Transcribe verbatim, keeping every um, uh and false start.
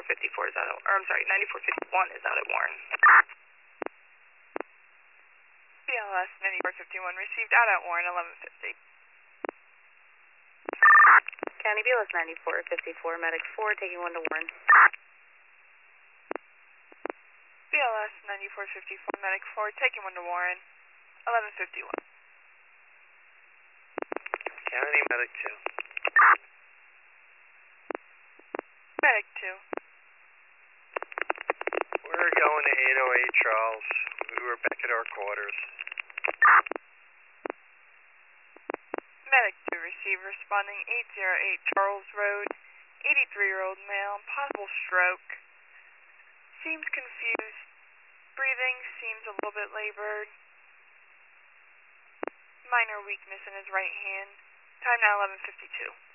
fifty-four is out at, or I'm sorry, ninety-four fifty-one is out at Warren. B L S ninety-four fifty-one received out at Warren, eleven fifty. County B L S ninety-four fifty-four, medic four, taking one to Warren. B L S ninety-four fifty-four, medic four, taking one to Warren, eleven fifty-one. County medic two. Medic two. We're going to eight oh eight Charles. We were back at our quarters. Medic two received, responding eight oh eight Charles Road, eighty-three-year-old male, possible stroke. Seems confused. Breathing seems a little bit labored. Minor weakness in his right hand. Time now eleven fifty-two.